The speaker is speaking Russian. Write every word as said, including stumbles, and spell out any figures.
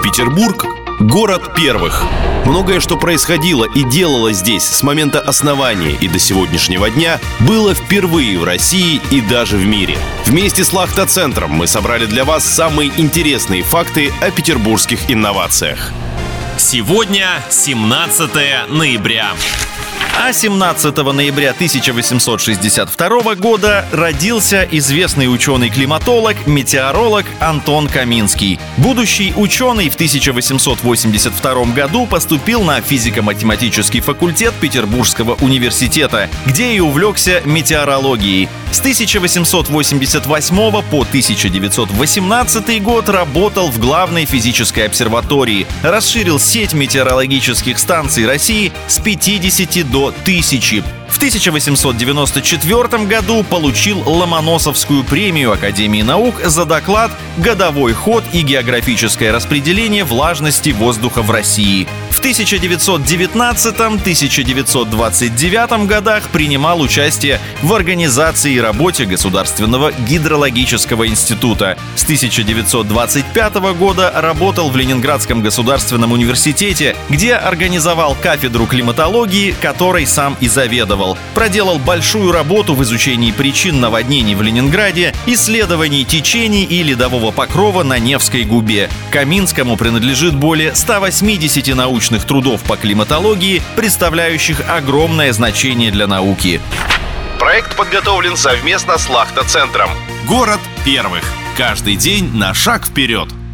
Петербург – город первых. Многое, что происходило и делалось здесь с момента основания и до сегодняшнего дня, было впервые в России и даже в мире. Вместе с Лахта-центром мы собрали для вас самые интересные факты о петербургских инновациях. Сегодня семнадцатое ноября. А семнадцатого ноября тысяча восемьсот шестьдесят второго года родился известный ученый-климатолог, метеоролог Антон Каминский. Будущий ученый в тысяча восемьсот восемьдесят втором году поступил на физико-математический факультет Петербургского университета, где и увлекся метеорологией. С тысяча восемьсот восемьдесят восьмого по тысяча девятьсот восемнадцатый год работал в главной физической обсерватории, расширил сеть метеорологических станций России с пятидесяти до тысячи. В тысяча восемьсот девяносто четвёртом году получил Ломоносовскую премию Академии наук за доклад «Годовой ход и географическое распределение влажности воздуха в России». В тысяча девятьсот девятнадцатом — тысяча девятьсот двадцать девятом годах принимал участие в организации и работе Государственного гидрологического института. С тысяча девятьсот двадцать пятого года работал в Ленинградском государственном университете, где организовал кафедру климатологии, которой сам и заведовал. Проделал большую работу в изучении причин наводнений в Ленинграде, исследований течений и ледового покрова на Невской губе. Каминскому принадлежит более ста восьмидесяти научных трудов по климатологии, представляющих огромное значение для науки. Проект подготовлен совместно с Лахта-центром. Город первых. Каждый день на шаг вперед.